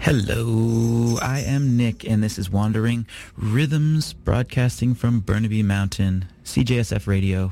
Hello, I am Nick, and this is Wandering Rhythms, broadcasting from Burnaby Mountain, CJSF Radio.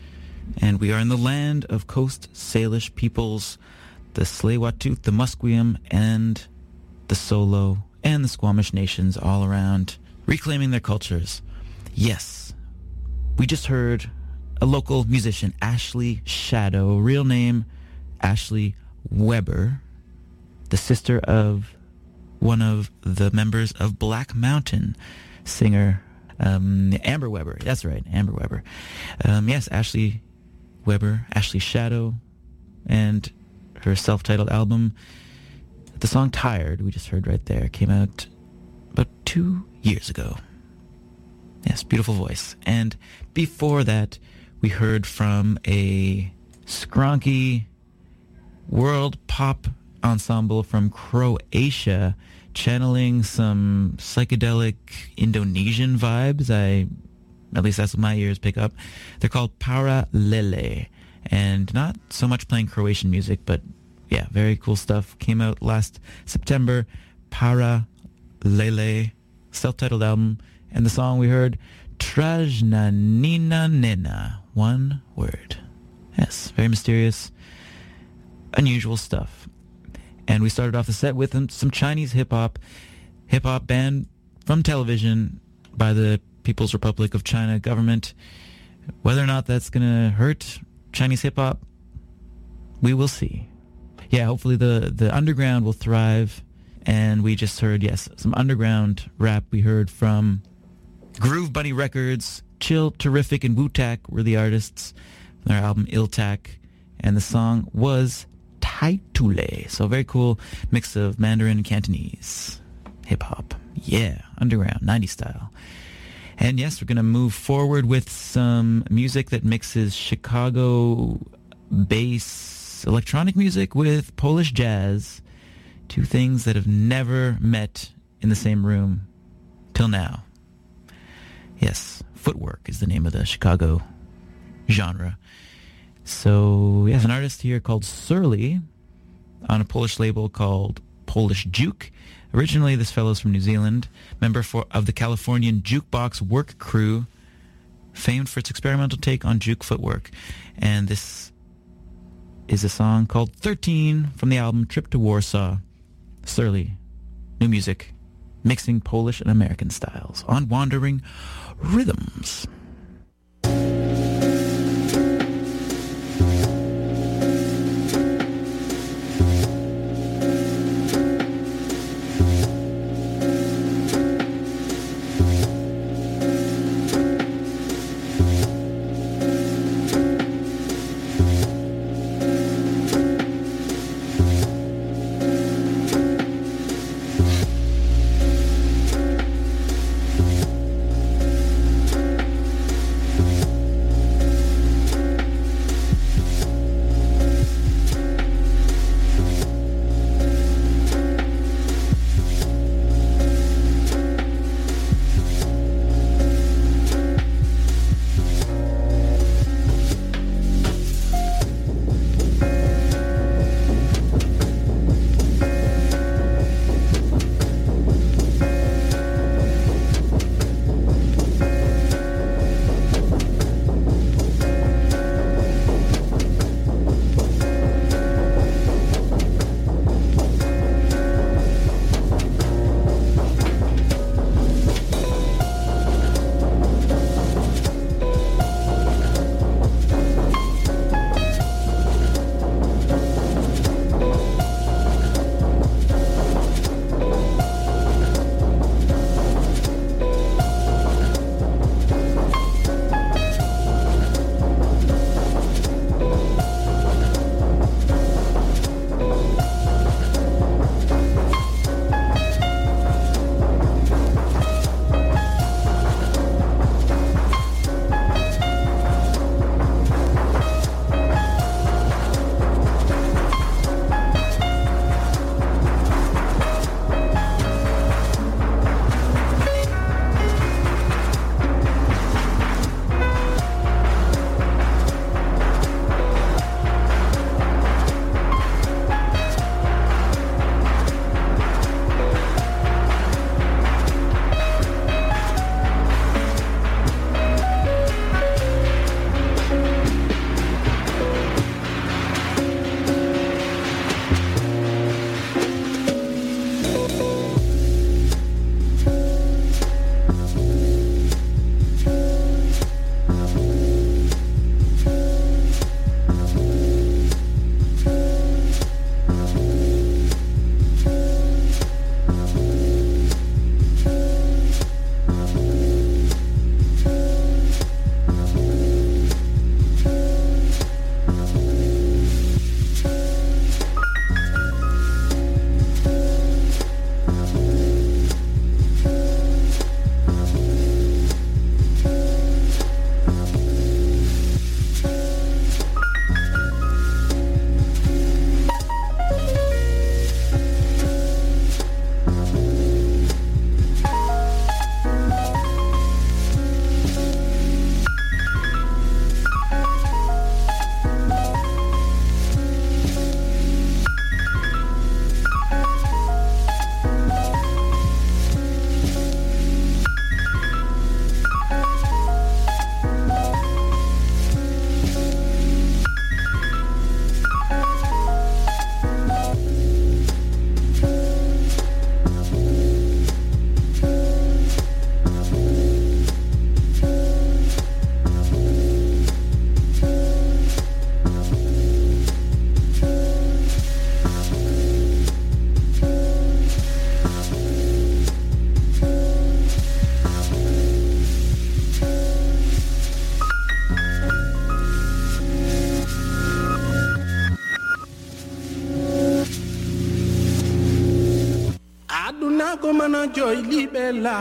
And we are in the land of Coast Salish peoples, the Tsleil-Waututh, the Musqueam, and the Solo, and the Squamish nations all around, reclaiming their cultures. Yes, we just heard a local musician, Ashley Shadow, real name Ashley Weber, the sister of one of the members of Black Mountain, singer Amber Weber. That's right, Amber Weber. Yes, Ashley Weber, Ashley Shadow, and her self-titled album, the song Tired, we just heard right there, came out about 2 years ago. Yes, beautiful voice. And before that, we heard from a skronky world pop ensemble from Croatia, channeling some psychedelic Indonesian vibes. At least that's what my ears pick up. They're called Para Lele, and not so much playing Croatian music, but yeah, very cool stuff. Came out last September. Para Lele, self-titled album, and the song we heard, Trajna Nina Nena, one word. Yes, very mysterious, unusual stuff. And we started off the set with some Chinese hip-hop banned from television by the People's Republic of China government. Whether or not that's going to hurt Chinese hip-hop, we will see. Yeah, hopefully the underground will thrive. And we just heard, yes, some underground rap. We heard from Groove Bunny Records, Chill, Terrific, and Wu-Tak were the artists from their album Iltak. And the song was Taitule. So very cool mix of Mandarin and Cantonese hip-hop. Yeah, underground, 90s style. And yes, we're going to move forward with some music that mixes Chicago bass electronic music with Polish jazz. Two things that have never met in the same room till now. Yes, Footwork is the name of the Chicago genre. So, yes, an artist here called Surly on a Polish label called Polish Juke. Originally, this fellow's from New Zealand, member of the Californian Jukebox Work Crew, famed for its experimental take on juke footwork. And this is a song called 13 from the album Trip to Warsaw. Surly, new music, mixing Polish and American styles on Wandering Rhythms. ko mën a jooy lii bella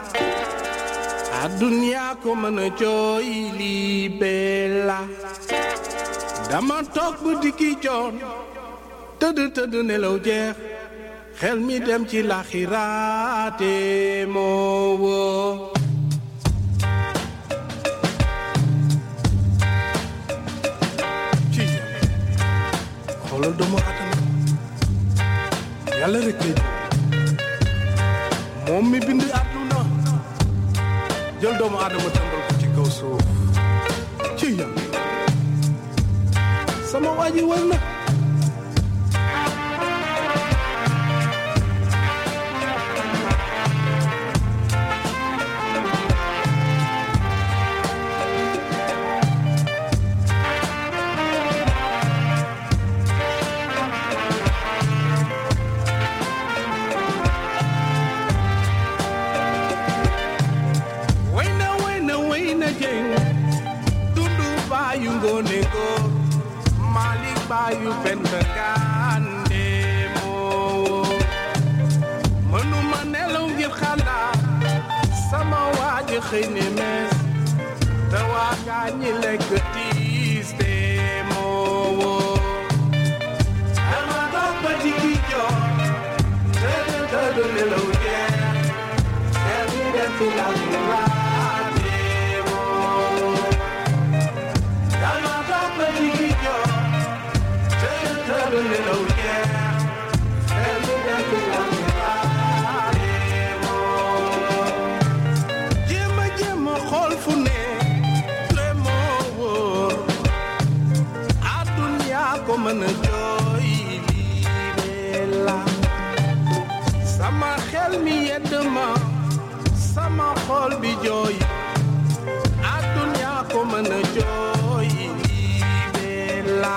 adduna ko mën a jooy lii bella dama toog bu dikki joon tëdd nelaw jeex xel mi dem ci laxiraate moo woo ci xoolal doomu aadama yàlla rek lay moom mi bind àdduna jël doomu aadama tàmbal ko ci kaw suuf ci yàlla sama waa ji war na bayu benda gande mo manuma nelaw ngir xalaat sama waaji xëy ne mes te waa gaañi lekk tiis de mo ama doog ba digi jox tëdd nelaw jeex xel mi dem ci laxiraat de mo ama doog ba digi jox little yeah, and we got to love you. Jema xol fu ne tremo adunya ko mën a jooy bella sama xel mi yedd ma sama xol bi jooy adunya ko mën a jooy bella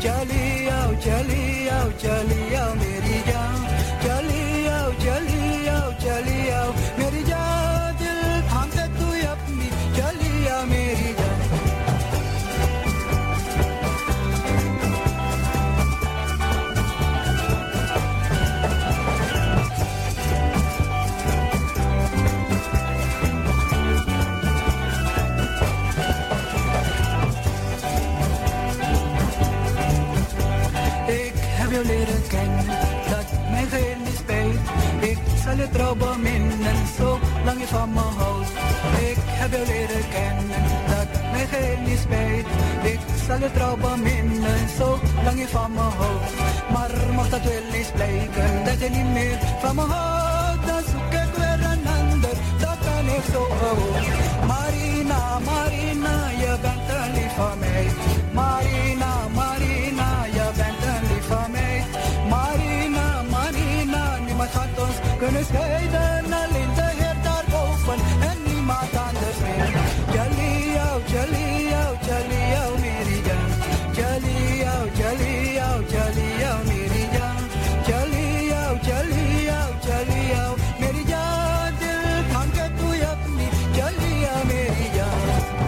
चली आओ चली आओ चली आओ मेरी जान चली आओ चली आओ चली आओ मेरी जान दिल थाम के तू अपनी चली आओ मेरी जान Leren kennen dat mijn geheel niet spijt. Ik zal je trouw beminnen, zolang je van me houdt. Ik heb jou leren kennen dat mijn geheel niet spijt. Ik zal je trouw beminnen, zolang je van me houdt. Maar mocht dat wel eens blijken dat je niet meer van me houdt, dan zoek ik weer een ander, dat kan ik zo gewoon. Marina, Marina, je bent een lief van mij. Marina, Marina, je bent een lief van mij. Marina, Marina, niemand gaat ons kunnen scheiden. Alleen de Heer daarboven en niemand anders meer. Jaliyao, Jaliyao, Jaliyao, Miriam. Jaliyao, Jaliyao, Jaliyao, Miriam. Jaliyao, Jaliyao, Jaliyao, Miriam. Dil tham ke tu apni Jaliyao, Miriam.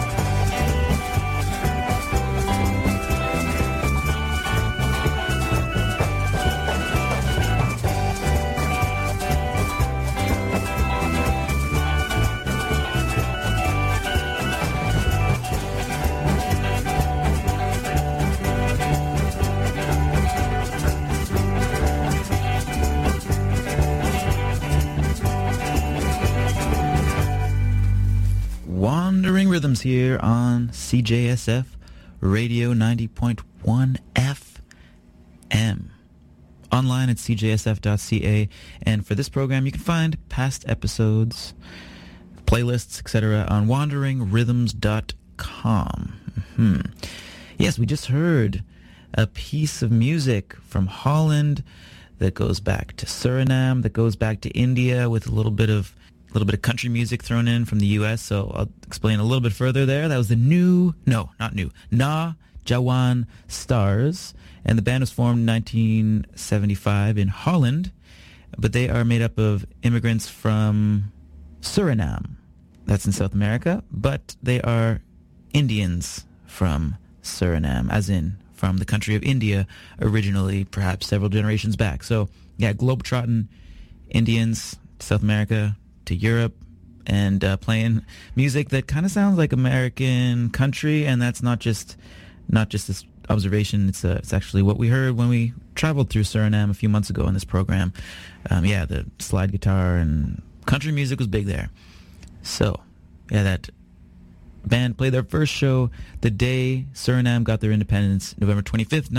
Wandering Rhythms here on CJSF Radio 90.1 FM. Online at cjsf.ca. And for this program, you can find past episodes, playlists, etc. on wanderingrhythms.com. Yes, we just heard a piece of music from Holland that goes back to Suriname, that goes back to India with a little bit of country music thrown in from the U.S., so I'll explain a little bit further there. That was the Na Jawan Stars, and the band was formed in 1975 in Holland, but they are made up of immigrants from Suriname. That's in South America, but they are Indians from Suriname, as in from the country of India originally, perhaps several generations back. So, yeah, globetrotting Indians, South America, to Europe, and playing music that kind of sounds like American country, and that's not just this observation. It's actually what we heard when we traveled through Suriname a few months ago in this program. The slide guitar and country music was big there. So, yeah, that band played their first show the day Suriname got their independence, November 25th,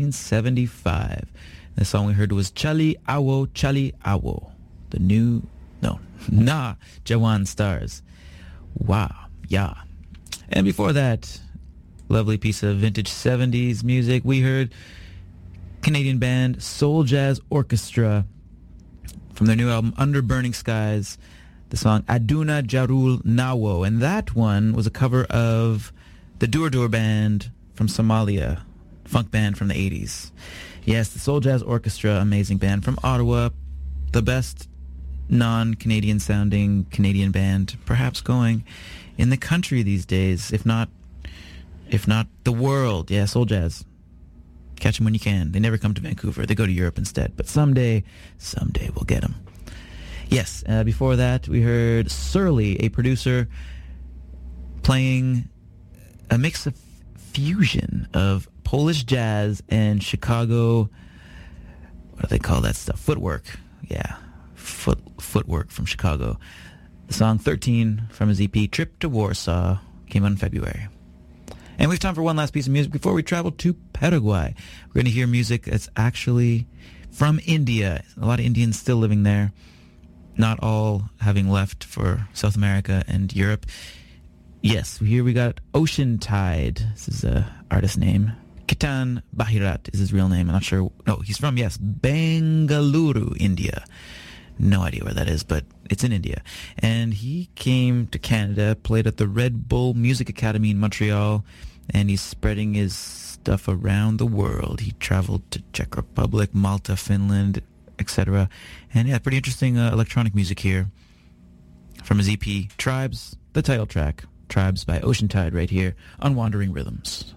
1975. The song we heard was Chali Awo, the new... Na Jawan Stars. Wow, yeah. And before that, lovely piece of vintage 70s music, we heard Canadian band Soul Jazz Orchestra from their new album Under Burning Skies, the song Aduna Jarul Nawo. And that one was a cover of the Dur band from Somalia, funk band from the 80s. Yes, the Soul Jazz Orchestra, amazing band from Ottawa, the best non-Canadian sounding Canadian band perhaps going in the country these days, if not the world. Yeah, Soul Jazz, catch them when you can. They never come to Vancouver, they go to Europe instead, but someday we'll get them. Yes, before that we heard Surly, a producer, playing a mix of fusion of Polish jazz and Chicago, what do they call that stuff, footwork. Yeah, footwork from Chicago. The song 13 from his EP Trip to Warsaw came out in February. And we have time for one last piece of music before we travel to Paraguay. We're going to hear music that's actually from India. A lot of Indians still living there, not all having left for South America and Europe. Yes, here we got Ocean Tide. This is an artist name. Ketan Bahirat is his real name. I'm not sure. No, he's from, Bengaluru, India. No idea where that is, but it's in India. And he came to Canada, played at the Red Bull Music Academy in Montreal, and he's spreading his stuff around the world. He traveled to Czech Republic, Malta, Finland, etc. And yeah, pretty interesting electronic music here from his EP, Tribes, the title track, Tribes by Ocean Tide, right here on Wandering Rhythms.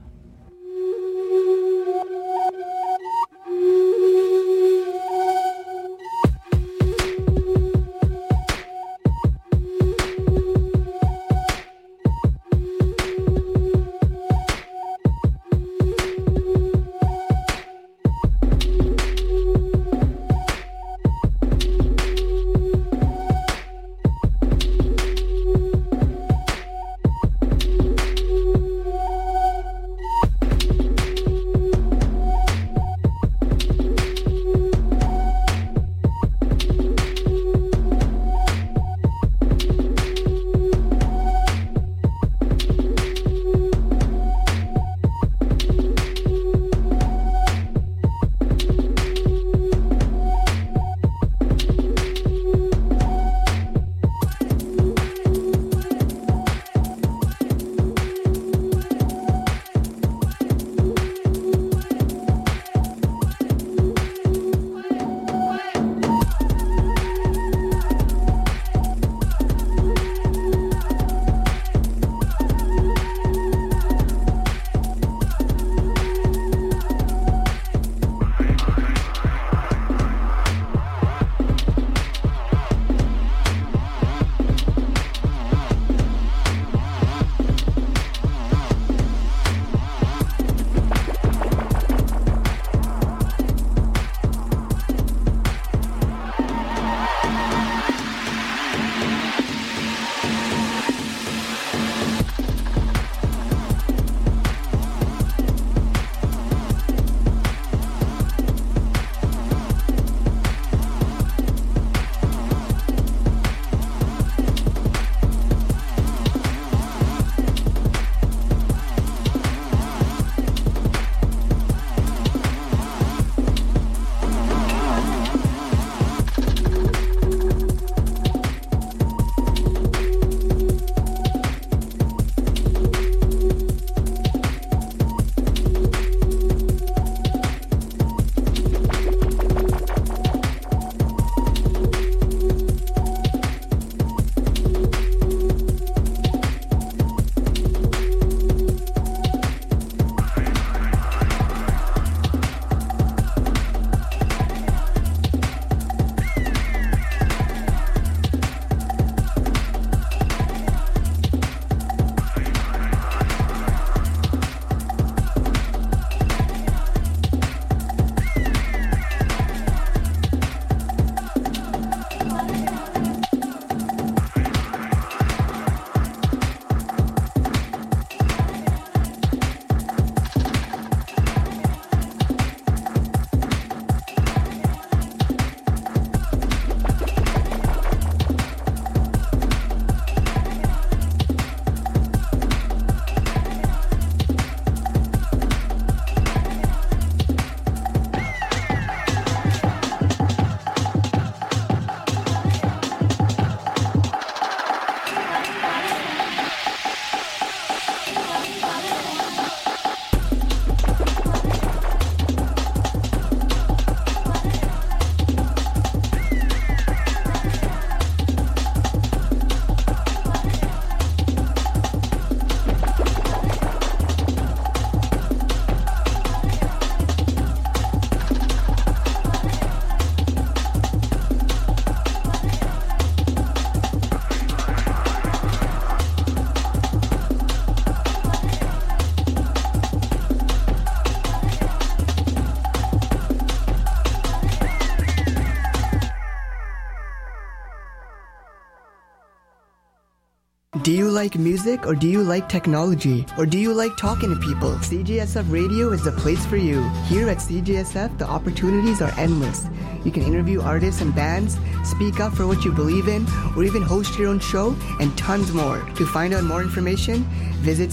Do you like music, or do you like technology, or do you like talking to people? CJSF Radio is the place for you. Here at CJSF, the opportunities are endless. You can interview artists and bands, speak up for what you believe in, or even host your own show, and tons more. To find out more information, visit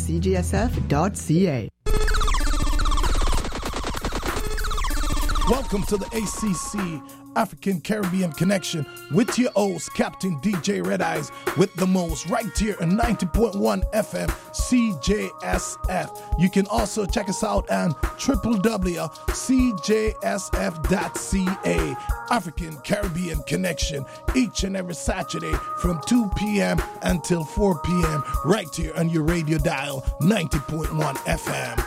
cjsf.ca. Welcome to the ACC African Caribbean Connection with your host, Captain DJ Red Eyes, with the most right here on 90.1 FM CJSF. You can also check us out on www.cjsf.ca. African Caribbean Connection, each and every Saturday from 2 p.m. until 4 p.m. right here on your radio dial, 90.1 FM.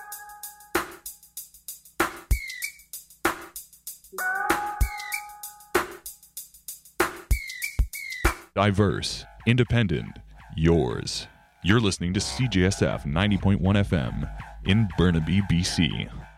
Diverse, independent, yours. You're listening to CJSF 90.1 FM in Burnaby, BC.